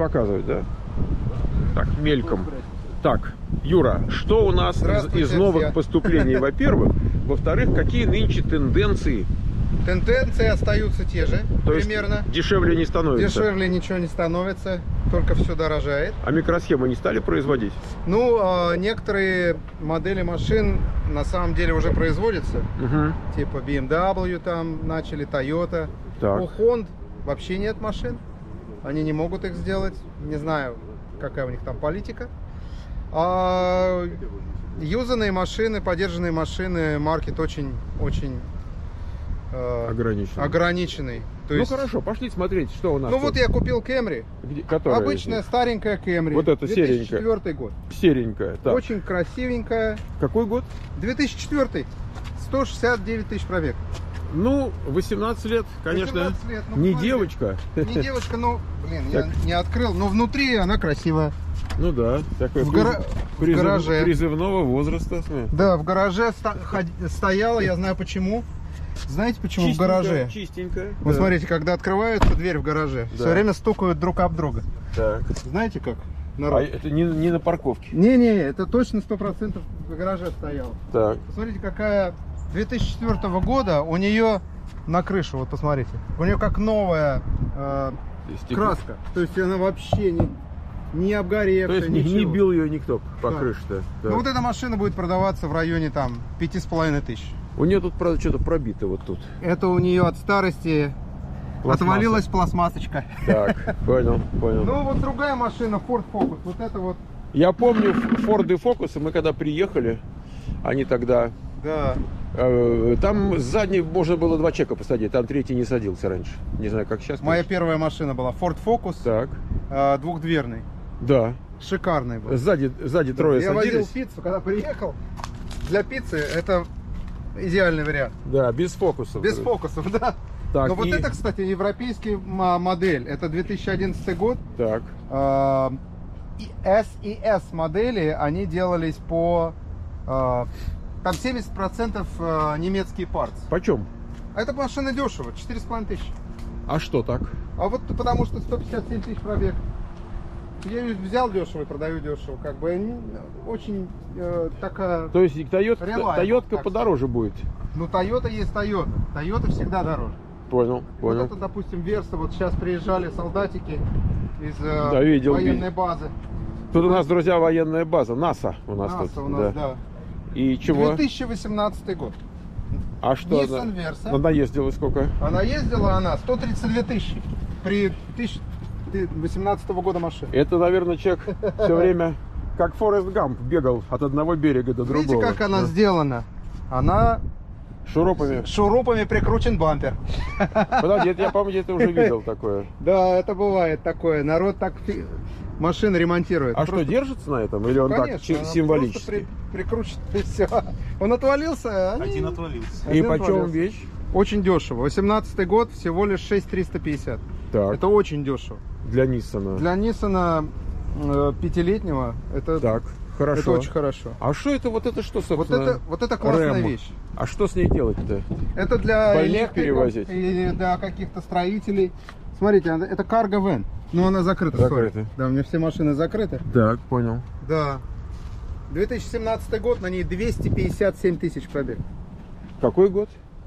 показывать, да? Так, мельком. Так, Юра, что у нас из новых поступлений, во-первых? Во-вторых, какие нынче тенденции? Тенденции остаются те же, То примерно. Есть дешевле не становится? Дешевле ничего не становится, только все дорожает. А микросхемы не стали производить? Ну, некоторые модели машин на самом деле уже производятся. Типа BMW там начали, Toyota. Так. У Honda вообще нет машин. Они не могут их сделать. Не знаю, какая у них там политика. А юзанные машины, подержанные машины, маркет очень ограниченный. То есть... Ну хорошо, пошли смотреть, что у нас. Ну тут. Вот я купил Camry. Обычная старенькая Camry. Вот это 2004 год. Серенькая. Так. Очень красивенькая. Какой год? 2004. 169 тысяч пробег. Ну, 18 лет, конечно. 18 лет, ну, не смотри. девочка. Не девочка, но, блин, Так. я не открыл. Но внутри она красивая. Ну да, такой В гараже. призывного возраста. Да, в гараже стояла, я знаю почему. Знаете почему в гараже? Чистенькая. Вот смотрите, когда открывается дверь в гараже, Да. все время стукают друг об друга. Так. Знаете как? А Народ? это не на парковке. Не, это точно 100% в гараже стоял. Так. Посмотрите, какая 2004 года у нее на крыше, вот посмотрите. У нее как новая краска. То есть она вообще не обгоревшая. То есть не бил ее никто по Да. крыше-то. Ну вот эта машина будет продаваться в районе там 5500. У нее тут, правда, что-то пробито вот тут. Это у нее от старости Пластмасса. отвалилась пластмасочка. Так, понял. Ну вот другая машина, Ford Focus. Вот это вот. Я помню Ford и Focus, мы когда приехали, они тогда... Да. Там сзади можно было 2 человека посадить, там третий не садился раньше. Не знаю, как сейчас. Моя первая машина была Ford Focus. Так. Двухдверный. Да. Шикарный был. Сзади трое Я садились. возил пиццу, когда приехал. Для пиццы это идеальный вариант. Да, без фокусов. Без фокусов, да. Так, Но вот это, кстати, европейский модель. Это 2011 год. Так. S и S модели, они делались по... Там 70% немецкие парts. Почем? А эта машина дешево, 4,5 тысячи. А что так? А вот потому что 157 тысяч пробег. Я ее взял дешево и продаю дешево. Как бы очень такая... То есть Тойотка так подороже будет? Ну, Toyota есть Toyota. Toyota всегда дороже. Понял. Вот это, допустим, Верса. Вот сейчас приезжали солдатики из видел, военной базы. Тут у нас, друзья, военная база. НАСА у нас НАСА тут. у нас, да. И чего? 2018 год. А что Nissan Versa. она ездила сколько? Она ездила, 132 тысячи при 2018 года машине. Это, наверное, человек все время, как Форест Гамп, бегал от одного берега до другого. Видите, как она сделана? Она шурупами прикручен бампер. Подожди, это я, по-моему, где-то уже видел такое. Да, это бывает такое. Народ так машины ремонтирует. А что, держится на этом? Или он конечно, так символически? Прикручен и все. Он отвалился. Один отвалился. И почем вещь? Очень дешево. 18 год, всего лишь 6350. Так. Это очень дешево. Для Ниссана. Для Ниссана 5-летнего это, Так, хорошо. это очень хорошо. А что это, вот это что, собственно? Вот это классная рэм. вещь. А что с ней делать-то? Это для Больных электриков перевозить? или для каких-то строителей. Смотрите, это cargo van. Но она закрыта. Закрыта. sorry. Да, у меня все машины закрыты. Так, понял. Да. 2017 год, на ней 257 тысяч пробег. Какой год?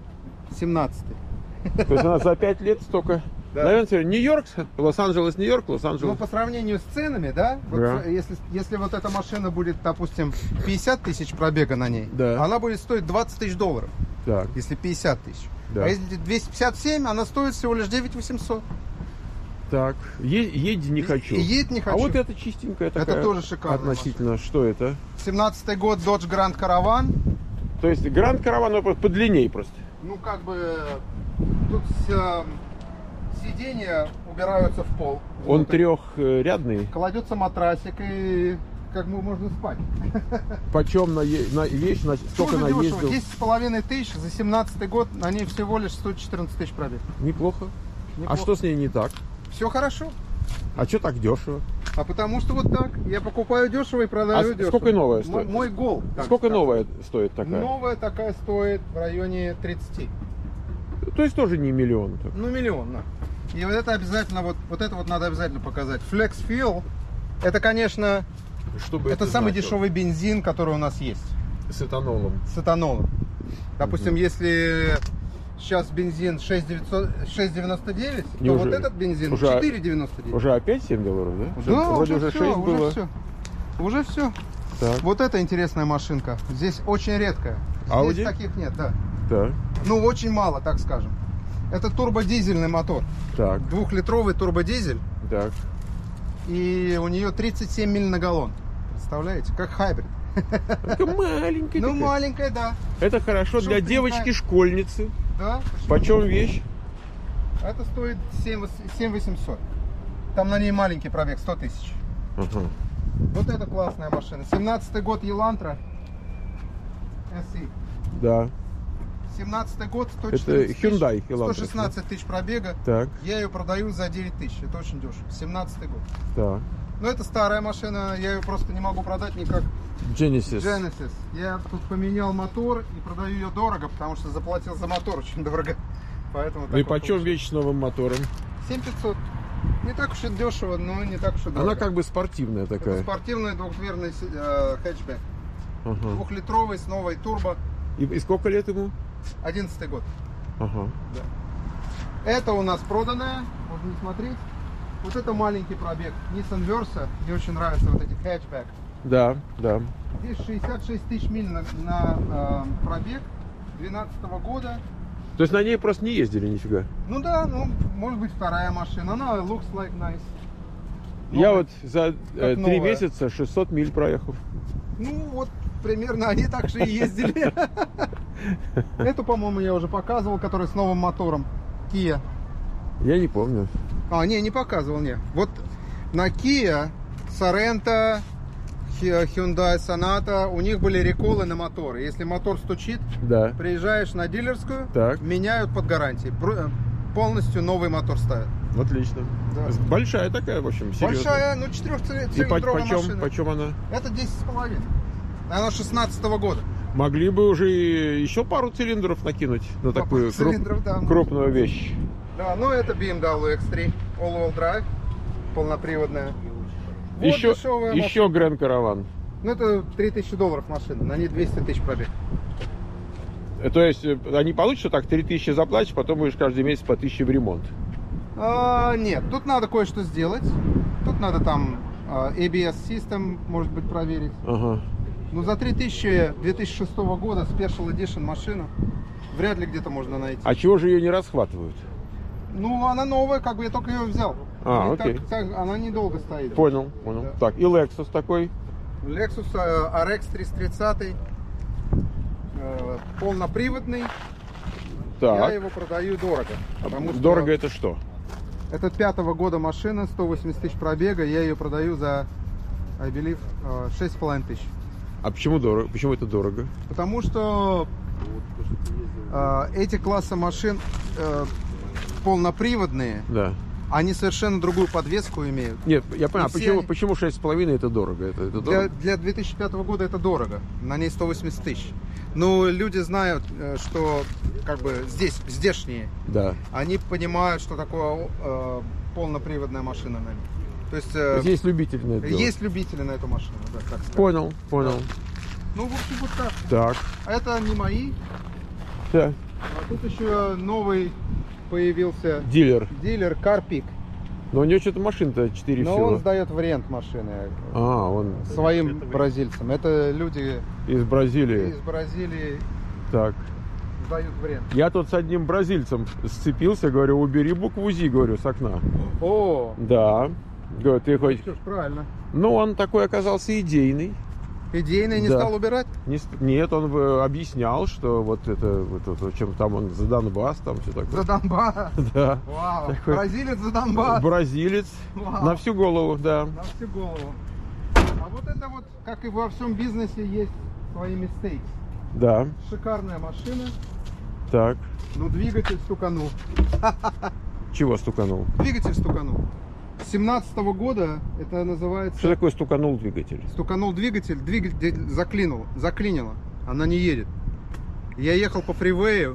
17-й. То есть она за 5 лет столько... Да. Наверное, Нью-Йорк, Лос-Анджелес, Нью-Йорк, Лос-Анджелес. Ну, по сравнению с ценами, да, вот Да. если вот эта машина будет, допустим, 50 тысяч пробега на ней, Да. она будет стоить 20 тысяч долларов, Так, если 50 тысяч. Да. А если 257, она стоит всего лишь 9800. так. Едь не хочу. И едет не хочу. А вот это чистенькая такая. тоже шикарная Относительно, что это? 17-й год Dodge Grand Caravan. То есть Гранд Караван подлинней просто. Ну, как бы, тут сиденья убираются в пол. Он Вот. трехрядный. Кладется матрасик и как бы можно спать. Почем на вещь, сколько Тоже дешево. наездил? 10,5 тысяч за 17 год, на ней всего лишь 114 тысяч пробег. Неплохо. А Неплохо. что с ней не так? Все хорошо. А что так дешево? А потому что вот так. Я покупаю дешево и продаю дешево. сколько новая стоит? Мой гол. так Сколько сказать. новая стоит такая? Новая такая стоит в районе 30. То есть тоже не миллион. Так. Ну, миллион, да. И вот это обязательно, вот это вот надо обязательно показать. Flex Fuel, это, конечно, Чтобы это самый значило. дешевый бензин, который у нас есть. С этанолом. С этанолом. Допустим, если сейчас бензин 6,99, то Неужели? вот этот бензин Уже- 4,99. Уже опять $7, да? Да, Вроде уже 6 все, было. уже все. Уже все. Так, Вот это интересная машинка. Здесь очень редкая. Audi? Здесь таких нет, да. так, Ну, очень мало, так скажем. Это турбодизельный мотор. так, 2-литровый турбодизель. так. И у нее 37 миль на галлон. Представляете? Как хайбрид. Такая маленькая. Ну, такая. маленькая, да. Это хорошо Чтоб для ты не девочки-школьницы. Да. Почем вещь? Это стоит 7 800. Там на ней маленький пробег, 100 тысяч. Ага. Вот это классная машина. 17-й год Елантра. SE. Да. 17-й год, Это 114 тысяч, Hyundai Elantra. 116 тысяч пробега. Так, Я ее продаю за 9 тысяч. Это очень дешево. 17-й год. так. Но это старая машина. Я ее просто не могу продать никак. Genesis. Genesis. Я тут поменял мотор и продаю ее дорого, потому что заплатил за мотор очень дорого. Поэтому Ну и так вот почем получилось. вещь с новым мотором? 7500. Не так уж и дешево, но не так уж и дорого. Она как бы спортивная Это такая. спортивный двухдверный хэтчбэк. Ага. 2-литровый с новой турбо. И сколько лет ему? 11-й год. Ага. Это у нас проданное. Можно не смотреть. Вот это маленький пробег. Nissan Versa. Мне очень нравятся вот эти хэтчбэк. Да, да. Здесь 66 тысяч миль на пробег 2012 года. То есть на ней просто не ездили нифига. Ну да, ну, может быть, вторая машина. Она looks like nice. Я Новая. вот за 3 новая. месяца 600 миль проехал. Ну, вот примерно они так же и ездили. Эту, по-моему, я уже показывал, которая с новым мотором. Kia. Я не помню. А, не показывал, не. Вот на Kia, Sorento, Hyundai Sonata, у них были реколы на моторы. Если мотор стучит, Да. приезжаешь на дилерскую, Так. меняют под гарантией. Полностью новый мотор ставят. Отлично. Да. Большая такая, в общем, серьезная. Большая, ну, И 4-цилиндровая машина. почем она? Это 10,5. Она 16-го года. Могли бы уже еще пару цилиндров накинуть на такую цилиндров, да. крупную вещь. Да, ну это BMW X3, all-wheel drive, полноприводная. Вот еще дешевая еще Grand Caravan. Ну это $3000 машина, на ней 200 тысяч пробег. То есть они получат, так 3000 заплатишь, потом будешь каждый месяц по 1000 в ремонт. Нет, тут надо кое-что сделать. Тут надо там ABS System, может быть, проверить. Ага. Ну за 3000 2006 года Special Edition машина вряд ли где-то можно найти. А чего же ее не расхватывают? Ну она новая, как бы я только ее взял. А, И окей. она недолго стоит. Понял. Да. Так, и Lexus такой. Lexus RX 330, полноприводный. Я Так. его продаю дорого. Потому что Дорого это что? это 5-го года машина, 180 тысяч пробега. Я ее продаю за, I believe, 6,5 тысяч. А почему дорого? Почему это дорого? Потому что эти классы машин полноприводные, Да. они совершенно другую подвеску имеют. Нет, я понял. И все Почему, они- почему 6,5 это дорого? Это дорого? Для 2005 года это дорого. На ней 180 тысяч. Но люди знают, что как бы здешние, Да. они понимают, что такое полноприводная машина на ней. То есть То есть есть любители на это дело. есть любители на эту машину, да, так сказать. Понял, понял. Ну, в общем, вот так. Так. А это не мои. Да. А тут еще новый появился Дилер. дилер CarPick. Но у него что-то машина-то 4 Но всего. он сдает в рент машины А, он своим бразильцам. Это люди из Бразилии. из Бразилии Так. сдают в рент. Я тут с одним бразильцем сцепился, говорю, убери букву ЗИ, говорю, с окна. О, Да. Говорю, ты хоть... что ж, правильно. Ну, он такой оказался идейный. Идейный не Да. стал убирать? Нет, он объяснял, что вот это, чем там он за Донбасс, там все такое. За Донбасс. Да. Вау. Такой Бразилец за Донбасс. Бразилец. Вау. На всю голову, да. На всю голову. А вот это вот, как и во всем бизнесе, есть свои mistakes. Да. Шикарная машина, Так. но двигатель стуканул. Чего стуканул? Двигатель стуканул. С 17-го года это называется... Что такое стуканул двигатель? Стуканул двигатель заклинило. Она не едет. Я ехал по фривею,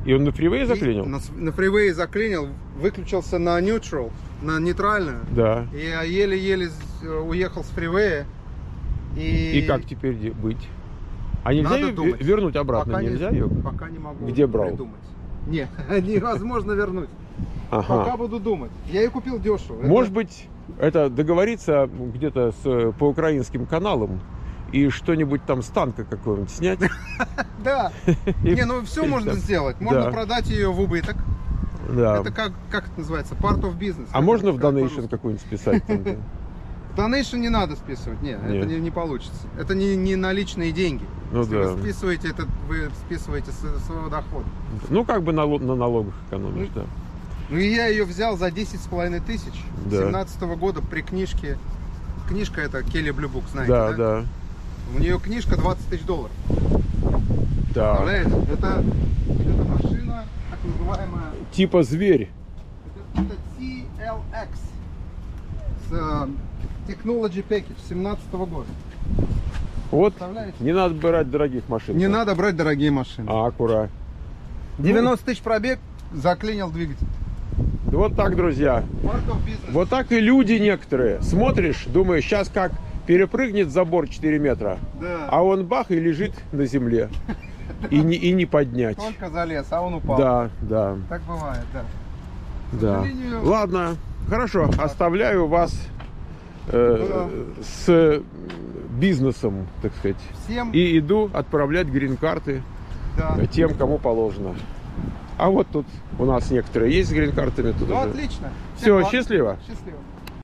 И он на фривее заклинил? На фривее заклинил, выключился на neutral, на нейтральную. Да. И я еле-еле уехал с фривея. И как теперь быть? А нельзя ее вернуть обратно? Пока нельзя ее? Пока не могу. Где брал? Придумать. Нет, невозможно вернуть. Ага. Пока буду думать. Я ее купил дешево. Может быть, это договориться где-то по украинским каналам и что-нибудь там с танка какого-нибудь снять? Да. Не, ну все можно сделать. Можно продать ее в убыток. Да. Это как это называется? Part of business. А можно в donation какую-нибудь списать? Donation не надо списывать. Нет, это не получится. Это не наличные деньги. Если вы списываете, вы списываете со своего дохода. Ну, как бы на налогах экономишь, да. Ну, и я ее взял за 10,5 тысяч. 17-го года при книжке. Книжка это Kelly Blue Book, знаете, да? Да. У нее книжка $20 тысяч. Да. Представляете? Это машина, так называемая... Типа зверь. Это TLX. С Technology Package 17-го года. Вот, не надо брать дорогих машин. Не надо брать дорогие машины. А, аккуратно. 90 тысяч пробег, заклинил двигатель. Вот так, друзья. Вот так и люди некоторые. Смотришь, думаешь, сейчас как перепрыгнет забор 4 метра, да. А он бах и лежит на земле. И не поднять. Только залез, а он упал. Да. Так бывает, да. Да. Ладно, хорошо, оставляю вас с бизнесом, так сказать. Всем... И иду отправлять грин-карты тем, кому положено. А вот тут у нас некоторые есть с грин-картами. Ну, отлично. Все, счастливо. Счастливо.